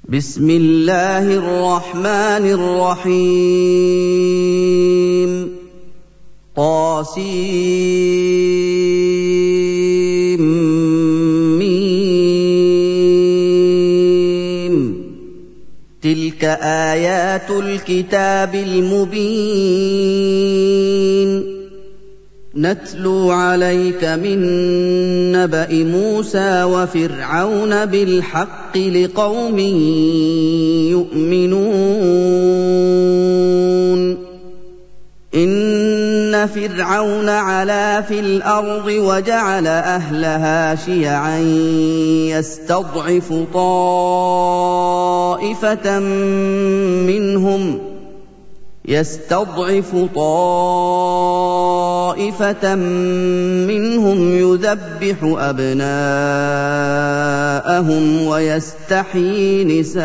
بسم الله الرحمن الرحيم طاسيم تلك آيات الكتاب المبين نتلو عليك من نبأ موسى وفرعون بالحق لقوم يؤمنون إن فرعون علا في الأرض وجعل أهلها شيعا يستضعف طائفة منهم يذبح أبناءهم ويستحيي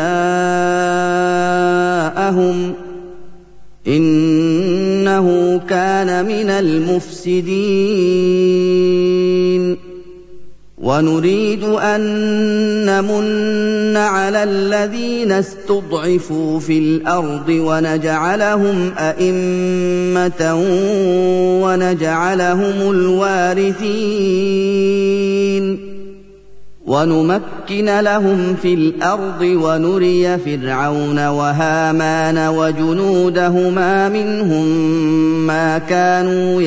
نساءهم إنه كان من المفسدين ونريد أن نمن على الذين استضعفوا في الأرض ونجعلهم أئمة ونجعلهم الوارثين ونمكن لهم في الأرض ونري فرعون وهامان وجنودهما منهم ما كانوا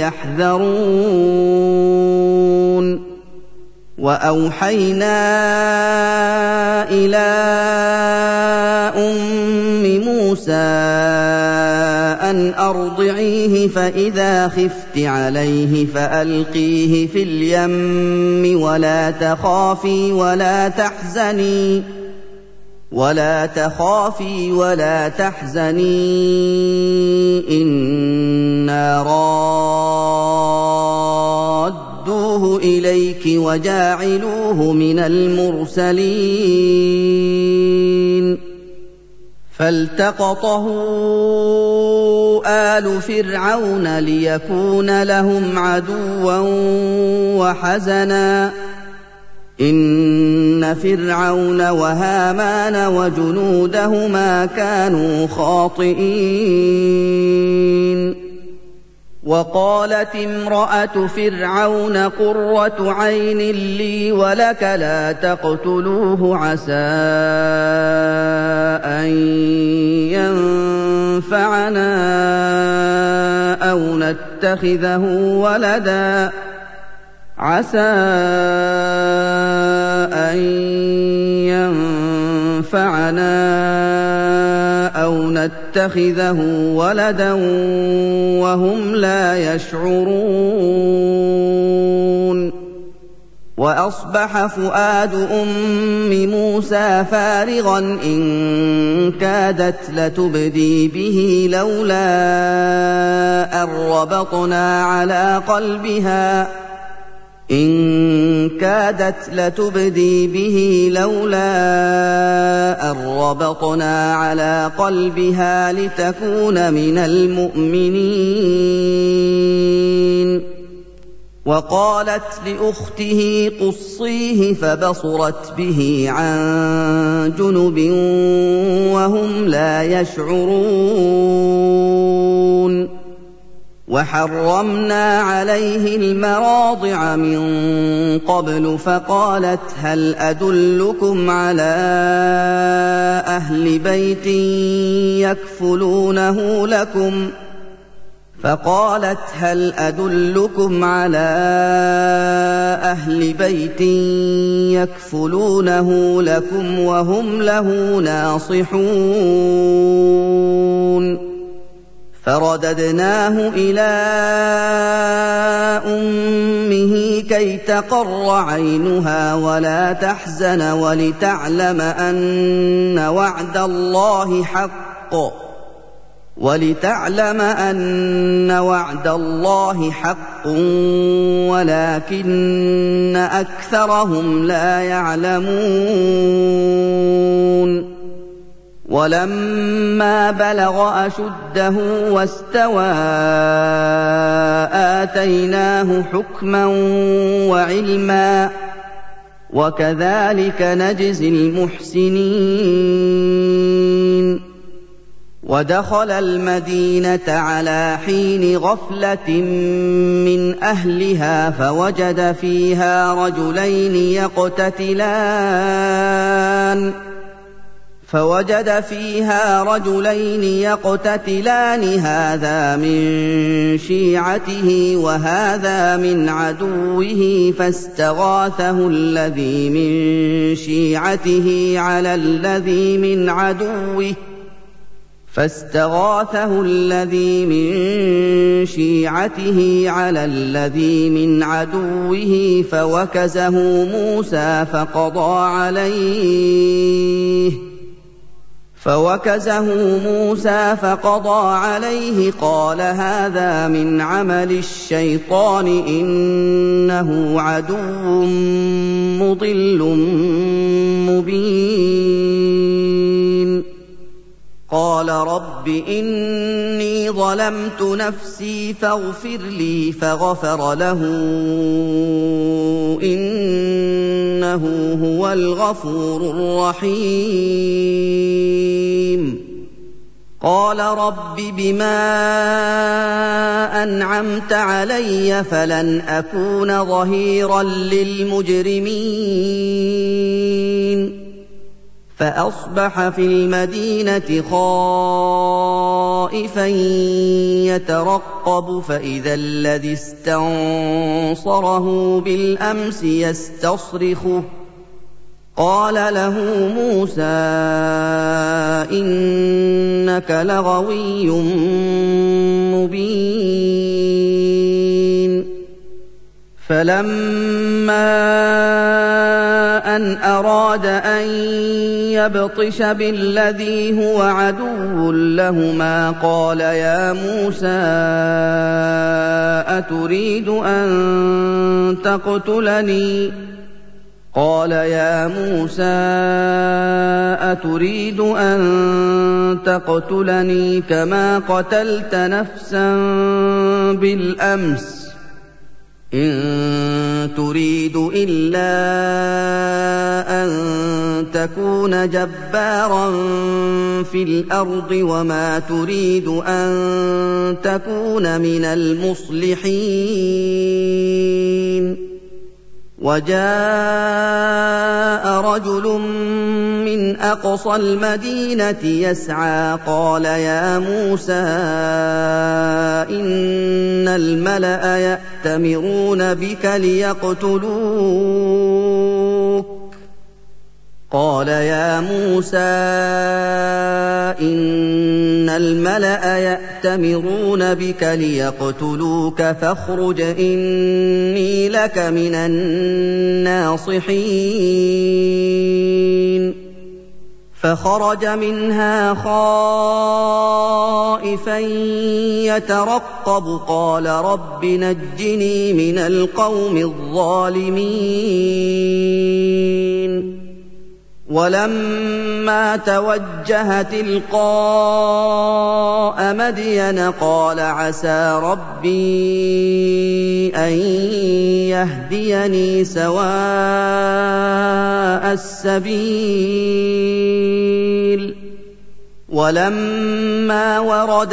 يحذرون وأوحينا إلى أم موسى أن أرضعيه فإذا خفت عليه فألقيه في اليم ولا تخافي ولا تحزني إنا رادوه إليك وجاعلوه من المرسلين فالتقطه آل فرعون ليكون لهم عدوا وحزنا إن فرعون وهامان وجنودهما كانوا خاطئين وقالت امرأة فرعون قرة عين لي ولك لا تقتلوه عسى أن ينفعنا أو نتخذه ولدا وهم لا يشعرون وأصبح فؤاد أم موسى فارغا إن كادت لتبدي به لولا أن ربطنا على قلبها لتكون من المؤمنين وقالت لأخته قصيه فبصرت به عن جنب وهم لا يشعرون وحرمنا عليه المراضع من قبل فقالت هل أدلكم على أهل بيت يكفلونه لكم وهم له ناصحون فرددناه إلى أمه كي تقر عينها ولا تحزن ولتعلم أن وعد الله حق ولكن أكثرهم لا يعلمون ولما بلغ أشده واستوى آتيناه حكما وعلما وَكَذَٰلِكَ نَجْزِي الْمُحْسِنِينَ وَدَخَلَ الْمَدِينَةَ عَلَىٰ حِينِ غَفْلَةٍ مِّنْ أَهْلِهَا فَوَجَدَ فِيهَا رَجُلَيْنِ يَقْتَتِلَانِ هَٰذَا مِن شِيعَتِهِ وَهَٰذَا مِنْ عَدُوِّهِ فَاسْتَغَاثَهُ الَّذِي مِن شِيعَتِهِ عَلَى الَّذِي مِنْ عَدُوِّهِ فَوَكَزَهُ مُوسَىٰ فَقَضَىٰ عَلَيْهِ قَالَ هَٰذَا مِنْ عَمَلِ الشَّيْطَانِ ۖ إِنَّهُ عَدُوٌّ مُّضِلٌّ مُّبِينٌ قَالَ رَبِّ إِنِّي ظَلَمْتُ نَفْسِي فَاغْفِرْ لِي فَغَفَرَ لَهُ إِنَّهُ هُوَ الْغَفُورُ الرَّحِيمُ قَالَ رَبِّ بِمَا أَنْعَمْتَ عَلَيَّ فَلَنْ أَكُونَ ظَهِيرًا لِّلْمُجْرِمِينَ فَأَصْبَحَ فِي الْمَدِينَةِ خَائِفًا يَتَرَقَّبُ فَإِذَا الَّذِي اسْتَنصَرَهُ بِالْأَمْسِ يَسْتَصْرِخُهُ قَالَ لَهُ مُوسَىٰ إِنَّكَ لَغَوِيٌّ مُّبِينٌ فَلَمَّا أَنْ أَرَادَ أَن يَبْطِشَ بِالَّذِي هُوَ عَدُوٌّ لَّهُمَا قَالَ يَا مُوسَىٰ أَتُرِيدُ أَن تَقْتُلَنِي كَمَا قَتَلْتَ نَفْسًا بِالْأَمْسِ ۖ إِن تُرِيدُ إِلَّا أَن تَكُونَ جَبَّارًا فِي الْأَرْضِ وَمَا تُرِيدُ أَن تَكُونَ مِنَ الْمُصْلِحِينَ وَجَاءَ رَجُلٌ مِّنْ أَقْصَى الْمَدِينَةِ يَسْعَىٰ قَالَ يَا مُوسَىٰ إِنَّ الْمَلَأَ يَأْتَمِرُونَ بِكَ لِيَقْتُلُوكَ فَاخْرُجْ إِنِّي لَكَ مِنَ النَّاصِحِينَ فَخَرَجَ مِنْهَا خَائِفًا يَتَرَقَّبُ قَالَ رَبِّ نَجِّنِي مِنَ الْقَوْمِ الظَّالِمِينَ وَلَمَّا تَوَجَّهَ تِلْقَاءَ مَدْيَنَ قَالَ عَسَىٰ رَبِّي أَن يَهْدِيَنِي سَوَاءَ السَّبِيلِ وَلَمَّا وَرَدَ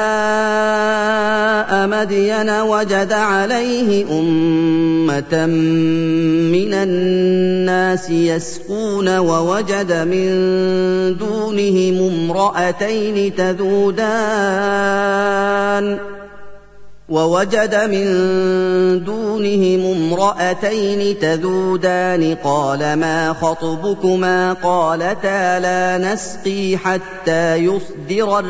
مَاءَ مَدْيَنَ وَجَدَ عَلَيْهِ أُمَّةً مِّنَ النَّاسِ يَسْقُونَ وَوَجَدَ مِن دُونِهِمُ امْرَأَتَيْنِ تَذُودَانِ قَالَ مَا خَطْبُكُمَا قَالَتَا لَا نَسْقِي حَتَّىٰ يُصْدِرَ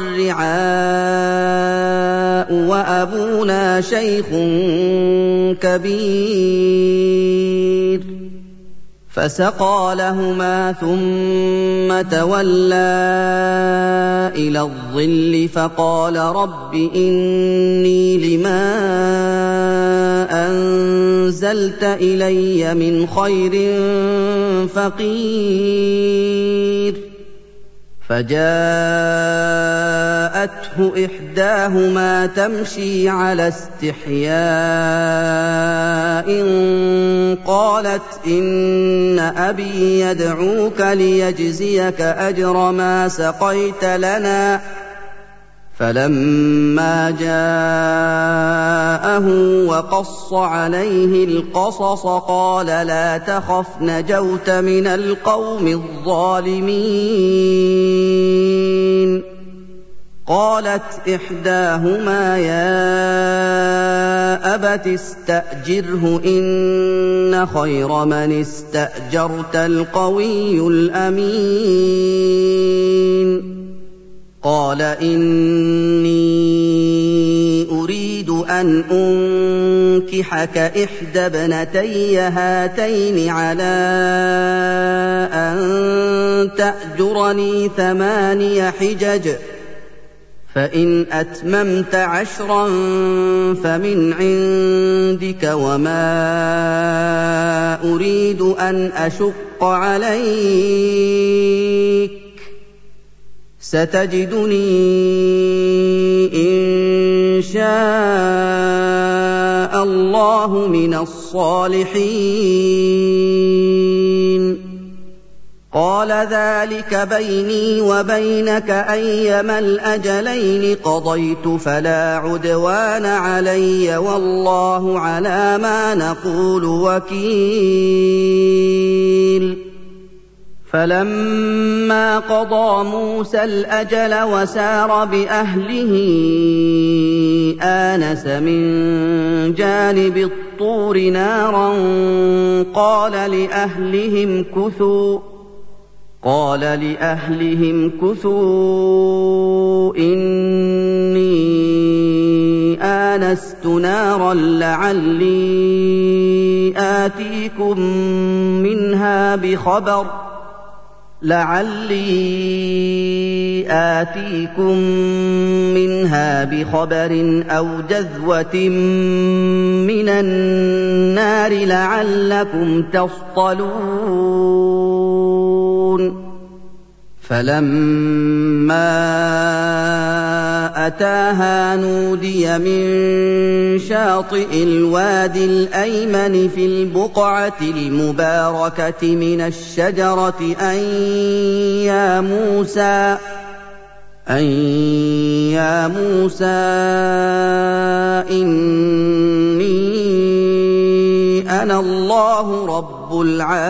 الرِّعَاءُ وَأَبُونَا شَيْخٌ كَبِيرٌ فَسَقَىٰ لَهُمَا ثُمَّ تَوَلَّىٰ إِلَى الظِّلِّ فَقَالَ رَبِّ إِنِّي لِمَا أَنزَلْتَ إِلَيَّ مِنْ خَيْرٍ فَقِيرٌ فجاءته إحداهما تمشي على استحياء قالت إن أبي يدعوك ليجزيك أجر ما سقيت لنا فلما جاءه وقص عليه القصص قال لا تخف نجوت من القوم الظالمين قالت إحداهما يا أبت استأجره إن خير من استأجرت القوي الأمين قال إني أريد أن أنكحك إحدى ابنتي هاتين على أن تأجرني 8 حجج فإن أتممت 10 فمن عندك وما أريد أن أشق عليك ستجدني إن شاء الله من الصالحين قال ذلك بيني وبينك أيما الأجلين قضيت فلا عدوان علي والله على ما نقول وكيل فلما قضى موسى الأجل وسار بأهله آنس من جانب الطور نارا قال لأهلهم كثوا إني آنست نارا لعلي آتيكم منها بخبر أو جذوة من النار لعلكم تصطلون فلما أتاها نودي من شاطئ الوادي الأيمن في البقعة المباركة من الشجرة أن يا موسى إني أنا الله رب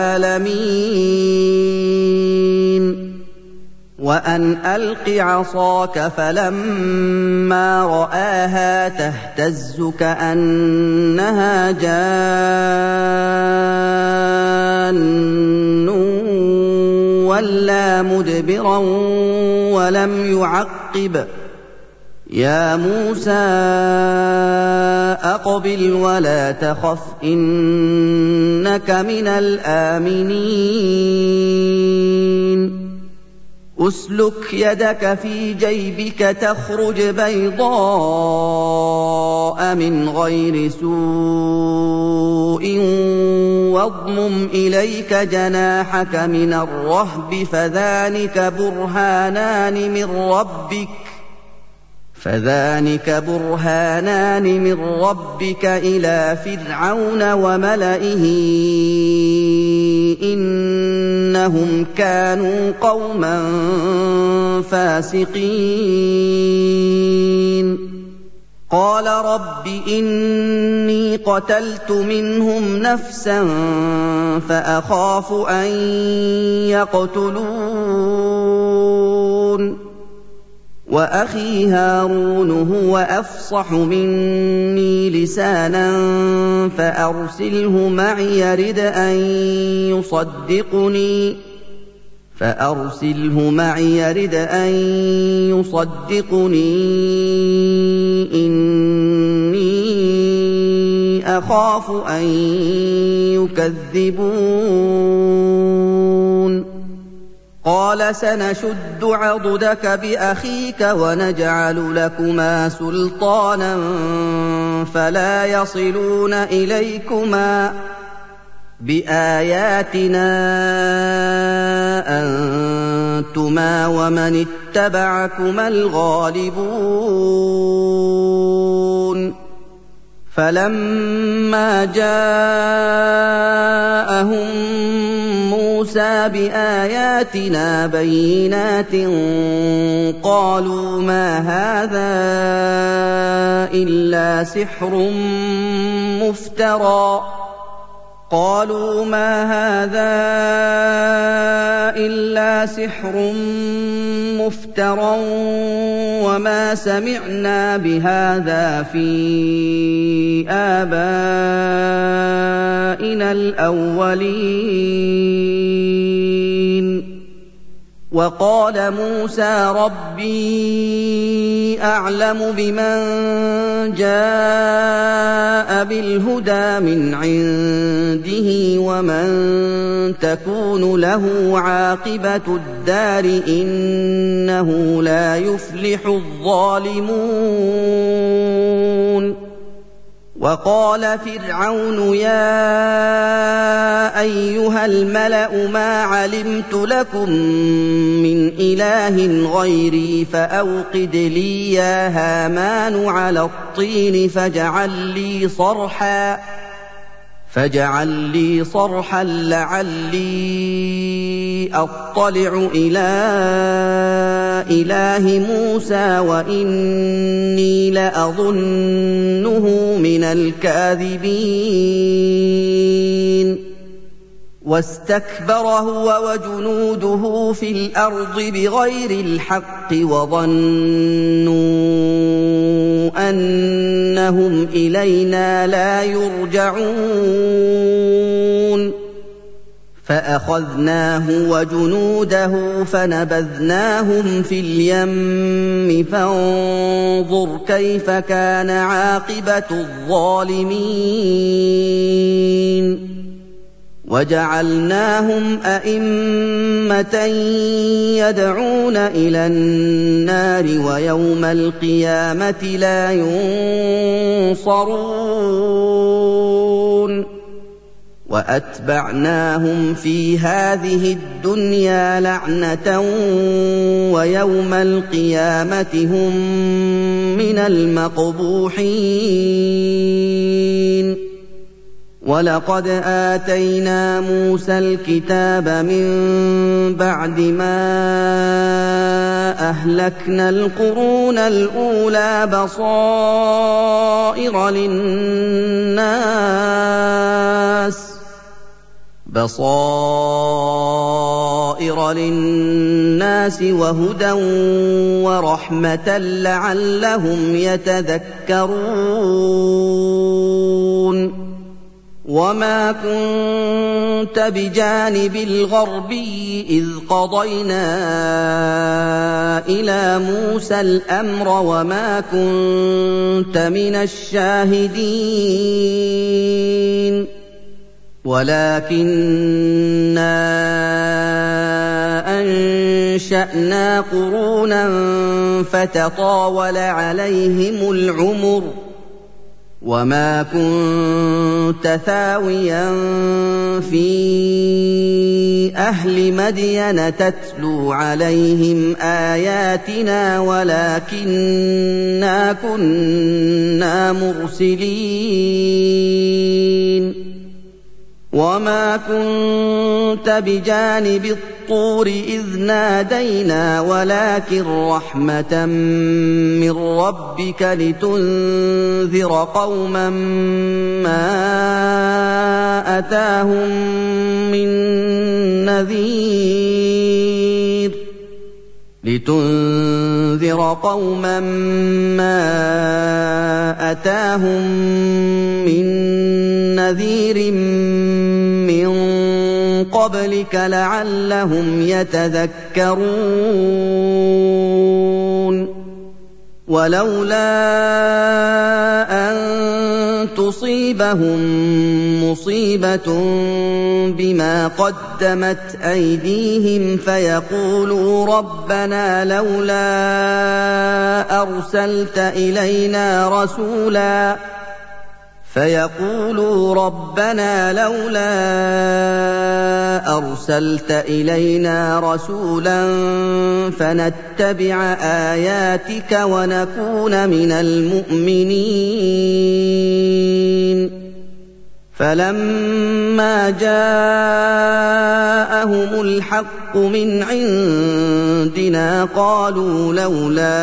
العالمين وأن ألق عصاك فلما رآها تهتز كأنها جان ولا مدبرا ولم يعقب يا موسى أقبل ولا تخف إنك من الآمنين أسلك يدك في جيبك تخرج بيضاء من غير سوء واضمم إليك جناحك من الرهب فذلك برهانان من ربك إلى فرعون وملئه إنهم كانوا قوما فاسقين قال رب إني قتلت منهم نفسا فأخاف أن يقتلون وأخي هارون هو أفصح مني لسانا فأرسله معي يرد أن يصدقني إني أخاف أن يكذبون قال سنشد عضدك بأخيك ونجعل لكما سلطانا فلا يصلون إليكما بآياتنا أنتما ومن اتبعكما الغالبون فلما جاءهم موسى بآياتنا بينات قالوا ما هذا إلا سحر مفترى وما سمعنا بهذا في آبائنا الأولين وقال موسى ربي أعلم بمن جاء بالهدى من عنده ومن تكون له عاقبة الدار إنه لا يفلح الظالمون وقال فرعون يا أيها الملأ ما علمت لكم من إله غيري فأوقد لي يا هامان على الطين فاجعل لي صرحا لعلي أطلع إلى إله موسى وإني لأظنه من الكاذبين واستكبر هو وجنوده في الأرض بغير الحق وظنوا أنهم إلينا لا يرجعون فأخذناه وجنوده فنبذناهم في اليم فانظر كيف كان عاقبة الظالمين وجعلناهم أئمة يدعون إلى النار ويوم القيامة لا ينصرون وأتبعناهم في هذه الدنيا لعنة ويوم القيامة هم من المقبوحين وَلَقَدْ آتَيْنَا مُوسَى الْكِتَابَ مِن بَعْدِ مَا أَهْلَكْنَا الْقُرُونَ الْأُولَىٰ بَصَائِرَ لِلنَّاسِ وَهُدًى وَرَحْمَةً لَّعَلَّهُمْ يَتَذَكَّرُونَ وَمَا كُنتَ بِجَانِبِ الْغَرْبِيِّ إِذْ قَضَيْنَا إِلَىٰ مُوسَى الْأَمْرَ وَمَا كُنتَ مِنَ الشَّاهِدِينَ وَلَٰكِنَّا أَنشَأْنَا قُرُونًا فَتَطَاوَلَ عَلَيْهِمُ الْعُمُرُ وَمَا كُنتَ ثَاوِيًا فِي أَهْلِ مَدْيَنَ تَتْلُو عَلَيْهِمْ آيَاتِنَا وَلَٰكِنَّا كُنَّا مُرْسِلِينَ وَمَا كُنتَ بِجَانِبِ الطُّورِ إِذْ نَادَيْنَا وَلَٰكِن رَّحْمَةً مِّن رَّبِّكَ لِتُنذِرَ قَوْمًا مَّا أَتَاهُم مِّن نَّذِيرٍ مِّن قَبْلِكَ لَعَلَّهُمْ يَتَذَكَّرُونَ وَلَوْلَا أَن تُصِيبَهُم مُّصِيبَةٌ بِمَا قَدَّمَتْ أَيْدِيهِمْ فَيَقُولُوا رَبَّنَا لَوْلَا أَرْسَلْتَ إِلَيْنَا رَسُولًا فيقولوا ربنا لولا أرسلت إلينا رسولا فنتبع آياتك ونكون من المؤمنين فلما جاءهم الحق من عندنا قالوا لولا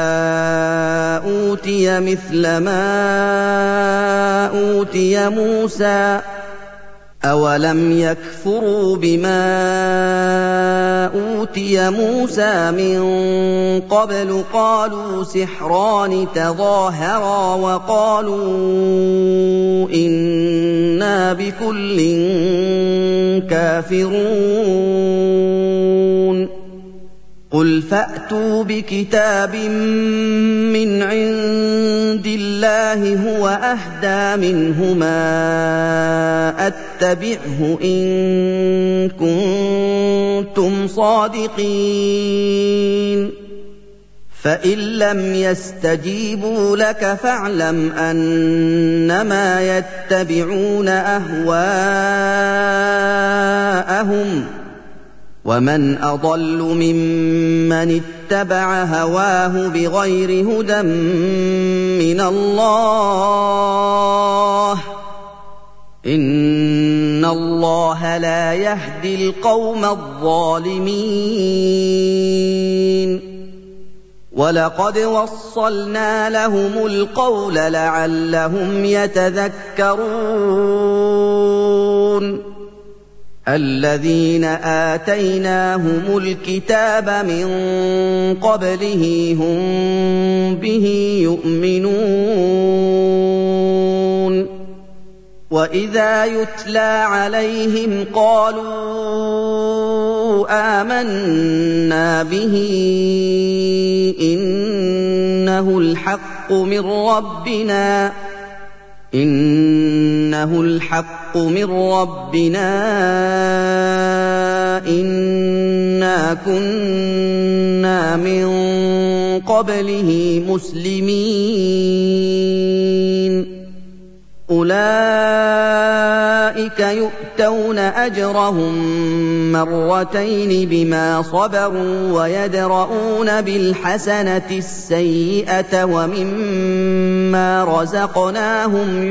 أوتي مثل ما أوتي موسى أولم يكفروا بما أوتي موسى من قبل قالوا سحران تظاهرا وقالوا إنا بكل كافرون قل فأتوا بكتاب من عند الله هو أهدى منهما أتبعه إن كنتم صادقين فإن لم يستجيبوا لك فاعلم أنما يتبعون أهواءهم ومن أضل ممن اتبع هواه بغير هدى من الله إن الله لا يهدي القوم الظالمين ولقد وصلنا لهم القول لعلهم يتذكرون الذين آتيناهم الكتاب من قبله هم به يؤمنون وإذا يتلى عليهم قالوا آمنا به إنه الحق من ربنا إنا كنا من قبله مسلمين أولئك يؤتون أجرهم مرتين بما صبروا ويدرؤون بالحسنة السيئة ومما رزقناهم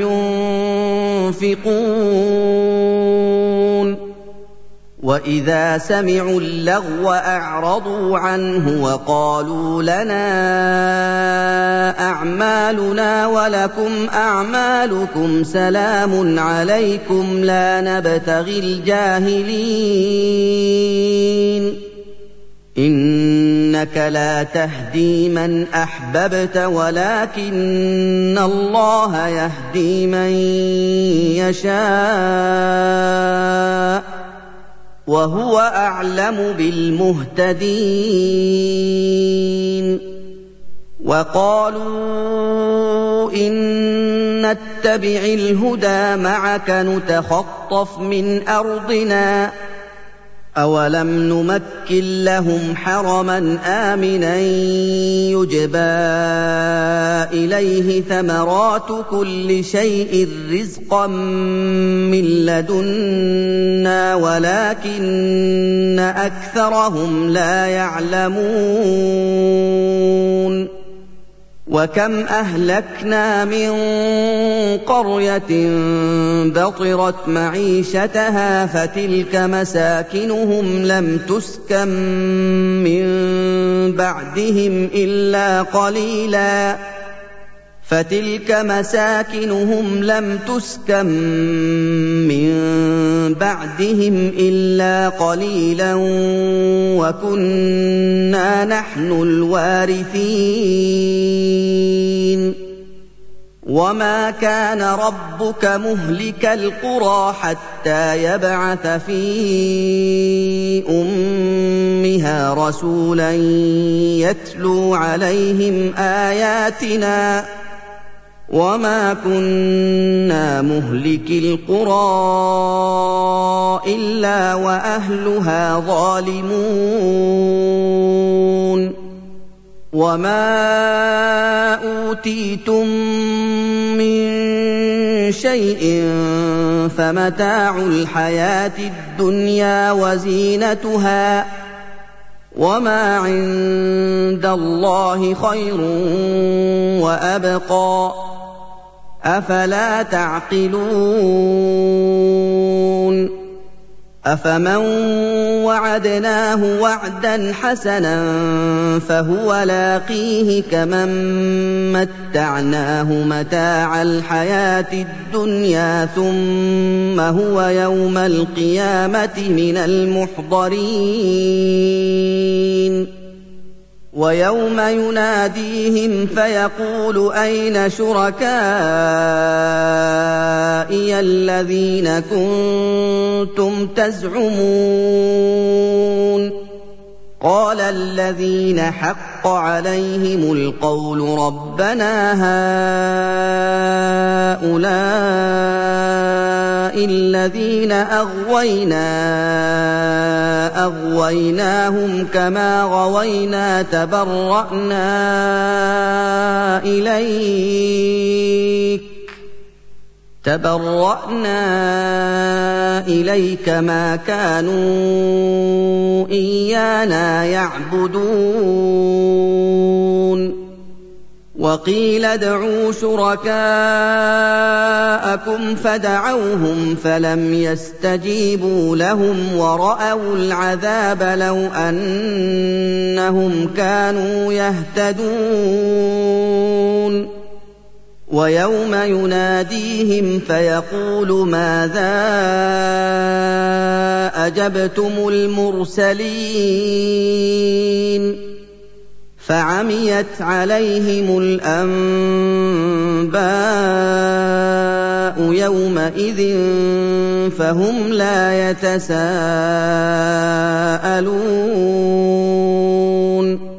ينفقون وإذا سمعوا اللغو أعرضوا عنه وقالوا لنا أعمالنا ولكم أعمالكم سلام عليكم لا نبتغي الجاهلين إنك لا تهدي من أحببت ولكن الله يهدي من يشاء وهو أعلم بالمهتدين وقالوا إن نتبع الهدى معك نتخطف من أرضنا أولم نمكن لهم حرما آمنا يجبى إليه ثمرات كل شيء رزقا من لدنا ولكن أكثرهم لا يعلمون وكم أهلكنا من قرية بطرت معيشتها فتلك مساكنهم لم تسكن من بعدهم إلا قليلا وكنا نحن الوارثين وما كان ربك مهلك القرى حتى يبعث في أمها رسولا يتلو عليهم آياتنا وما كنا مهلك القرى إلا وأهلها ظالمون وما أوتيتم من شيء فمتاع الحياة الدنيا وزينتها وما عند الله خير وأبقى أفلا تعقلون أفمن وعدناه وعدا حسنا فهو لاقيه كمن متعناه متاع الحياة الدنيا ثم هو يوم القيامة من المحضرين ويوم يناديهم فيقول أين شركائي الذين كنتم تزعمون قال الذين حق عليهم القول ربنا هؤلاء الذين أغويناهم كما غوينا تبرأنا إليك ما كانوا إيانا يعبدون وقيل ادعوا شركاءكم فدعوهم فلم يستجيبوا لهم ورأوا العذاب لو أنهم كانوا يهتدون ويوم يناديهم فيقول ماذا أجبتم المرسلين فعميت عليهم الأنباء يومئذ فهم لا يتساءلون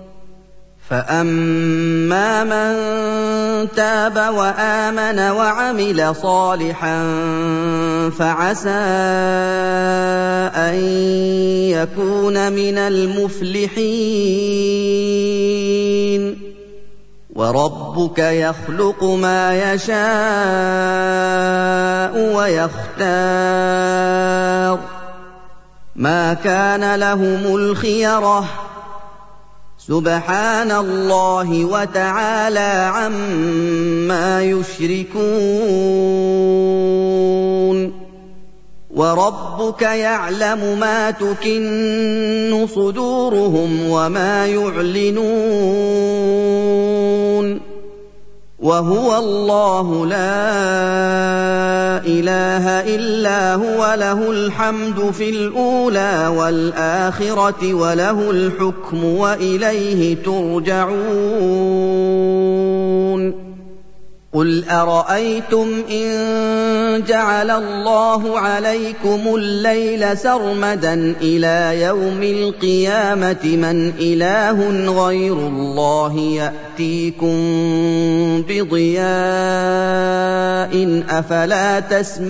فأما من تاب وآمن وعمل صالحا فعسى أن يكون من المفلحين وربك يخلق ما يشاء ويختار ما كان لهم الخيرة سبحان الله وتعالى عما يشركون وربك يعلم ما تكن صدورهم وما يعلنون وهو الله لا إله إلا هو له الحمد في الأولى والآخرة وله الحكم وإليه ترجعون قل أرأيتم إن جعل الله عليكم الليل سرمدا إلى يوم القيامة من إله غير الله يأتيكم بضياء أفلا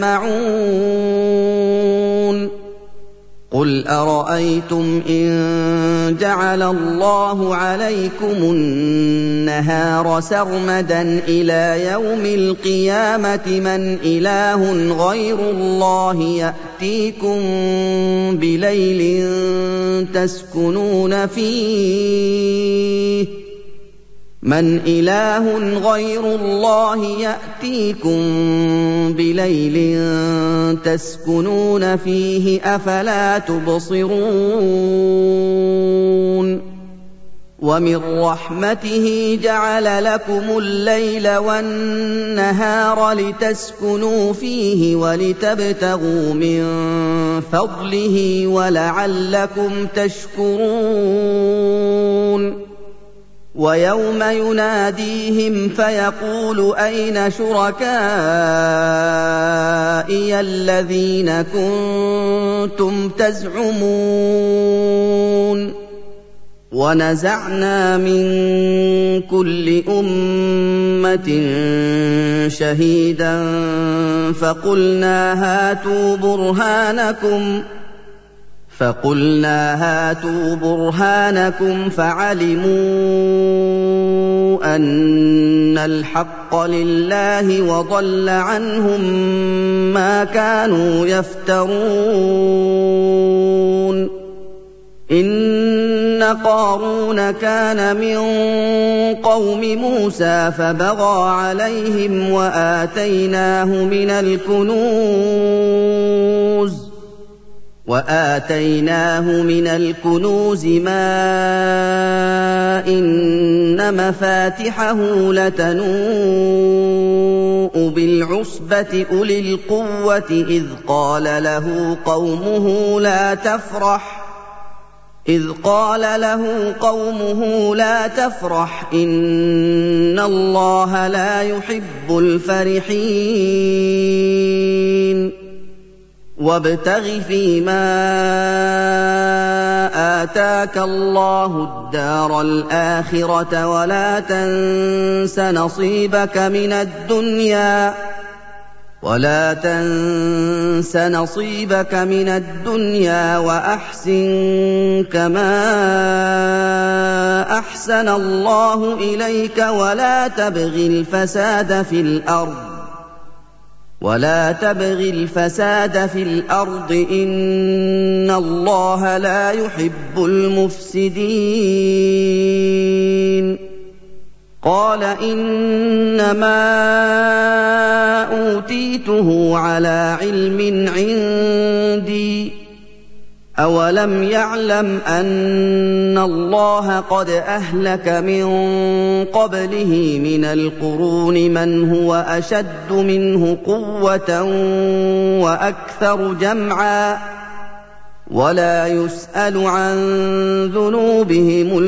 تسمعون قل أرأيتم إن جعل الله عليكم النهار سرمدا إلى يوم القيامة من إله غير الله يأتيكم بليل تسكنون فيه من إله غير الله يأتيكم بليل تسكنون فيه أفلا تبصرون ومن رحمته جعل لكم الليل والنهار لتسكنوا فيه ولتبتغوا من فضله ولعلكم تشكرون ويوم يناديهم فيقول أين شركائي الذين كنتم تزعمون ونزعنا من كل أمة شهيدا فقلنا هاتوا برهانكم فَقُلْنَا هَاتُوا بُرْهَانَكُمْ فَعَلِمُوا أَنَّ الْحَقَّ لِلَّهِ وَضَلَّ عَنْهُم مَّا كَانُوا يَفْتَرُونَ إِنَّ قَارُونَ كَانَ مِن قَوْمِ مُوسَىٰ فَبَغَىٰ عَلَيْهِمْ وَآتَيْنَاهُ مِنَ الْكُنُوزِ مَا إِنَّ مَفَاتِحَهُ لَتَنُوءُ بِالْعُصْبَةِ أُولِي الْقُوَّةِ إِذْ قَالَ لَهُ قَوْمُهُ لَا تَفْرَحْ إِنَّ اللَّهَ لَا يُحِبُّ الْفَرِحِينَ وَابْتَغِ فِيمَا آتَاكَ اللَّهُ الدَّارَ الْآخِرَةَ وَلَا تَنسَ نَصِيبَكَ مِنَ الدُّنْيَا وَأَحْسِن كَمَا أَحْسَنَ اللَّهُ إِلَيْكَ وَلَا تَبْغِ الْفَسَادَ فِي الْأَرْضِ إِنَّ اللَّهَ لَا يُحِبُّ الْمُفْسِدِينَ قَالَ إِنَّمَا أُوتِيتُهُ عَلَىٰ عِلْمٍ عِندِي ۚ أَوَلَمْ يَعْلَمْ أَنَّ اللَّهَ قَدْ أَهْلَكَ مِن قَبْلِهِ مِنَ الْقُرُونِ مَنْ هُوَ أَشَدُّ مِنْهُ قُوَّةً وَأَكْثَرُ جَمْعًا وَلَا يُسْأَلُ عَن ذُنُوبِهِمُ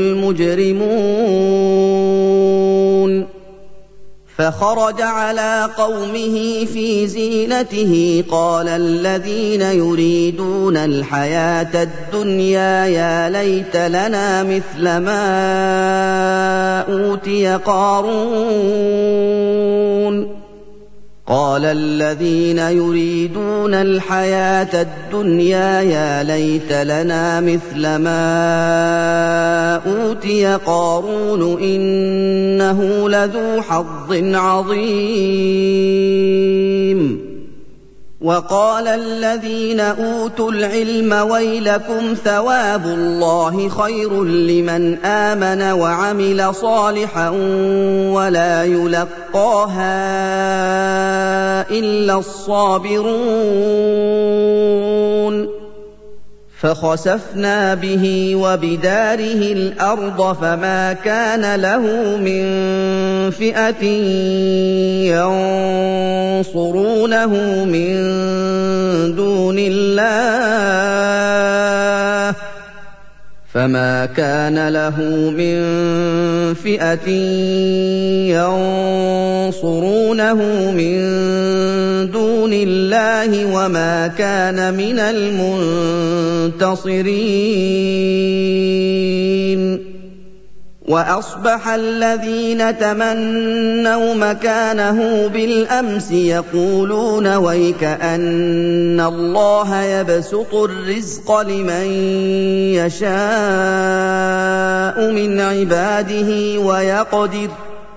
الْمُجْرِمُونَ فَخَرَجَ عَلَىٰ قَوْمِهِ فِي زِينَتِهِ قَالَ الَّذِينَ يُرِيدُونَ الْحَيَاةَ الدُّنْيَا يَا لَيْتَ لَنَا مِثْلَ مَا أُوتِيَ قَارُونُ قَالَ الَّذِينَ يُرِيدُونَ الْحَيَاةَ الدُّنْيَا يَا لَيْتَ لَنَا مِثْلَ مَا أُوتِيَ قَارُونُ إِنَّهُ لَذُو حَظٍّ عَظِيمٍ وَقَالَ الَّذِينَ أُوتُوا الْعِلْمَ وَيْلَكُمْ ثَوَابُ اللَّهِ خَيْرٌ لِّمَنْ آمَنَ وَعَمِلَ صَالِحًا وَلَا يُلَقَّاهَا إِلَّا الصَّابِرُونَ فَخَسَفْنَا بِهِ وَبِدَارِهِ الْأَرْضَ فَمَا كَانَ لَهُ مِن فِئَةٍ يَنصُرُونَهُ مِن دُونِ اللَّهِ وَمَا كَانَ مِنَ الْمُنتَصِرِينَ وَأَصْبَحَ الَّذِينَ تَمَنَّوْا مَكَانَهُ بِالْأَمْسِ يَقُولُونَ وَيْكَأَنَّ اللَّهَ يَبْسُطُ الرِّزْقَ لِمَن يَشَاءُ مِنْ عِبَادِهِ وَيَقْدِرُ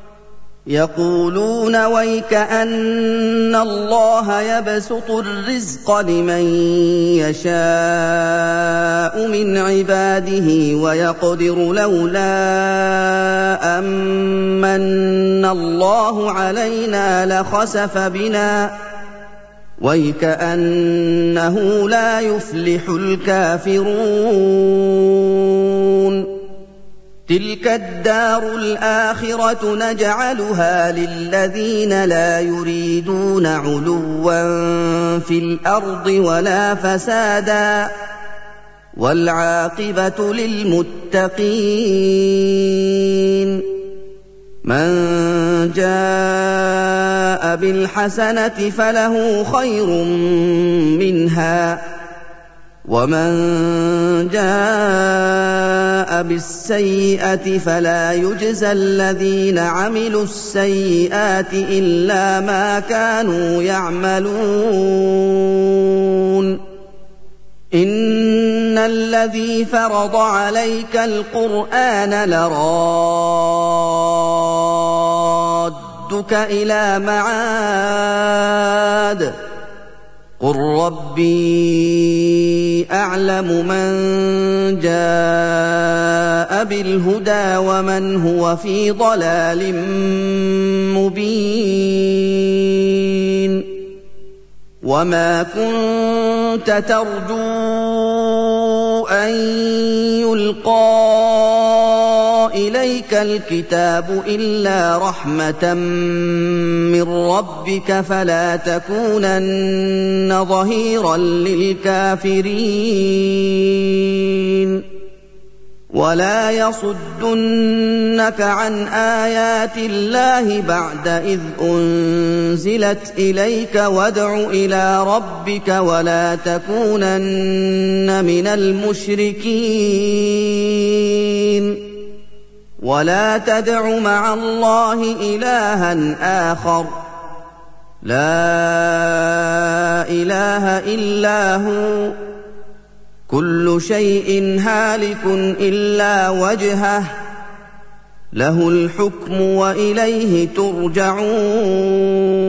لَوْلَا أَمَّنَّ اللَّهُ عَلَيْنَا لَخَسَفَ بِنَا وَيْكَأَنَّهُ لَا يُفْلِحُ الْكَافِرُونَ تِلْكَ الدَّارُ الْآخِرَةُ نَجْعَلُهَا لِلَّذِينَ لَا يُرِيدُونَ عُلُوًّا فِي الْأَرْضِ وَلَا فَسَادًا ۚ وَالْعَاقِبَةُ لِلْمُتَّقِينَ مَن جَاءَ بِالْحَسَنَةِ فَلَهُ خَيْرٌ مِّنْهَا ۖ وَمَن جَاءَ بِالسَّيِّئَةِ فَلَا يُجْزَى الَّذِينَ عَمِلُوا السَّيِّئَاتِ إِلَّا مَا كَانُوا يَعْمَلُونَ الذي فرض عليك القرآن لرادك إلى معاد قل ربي أعلم من جاء بالهدى ومن هو في ضلال مبين وما كنت ترجو أن يلقى إليك الكتاب إلا رحمة من ربك فلا تكونن ظهيرا للكافرين ولا يصدنك عن آيات الله بعد إذ أنزلت إليك وادع إلى ربك ولا تكونن من المشركين ولا تدع مع الله إلها آخر لا إله إلا هو كل شيء هالك إلا وجهه له الحكم وإليه ترجعون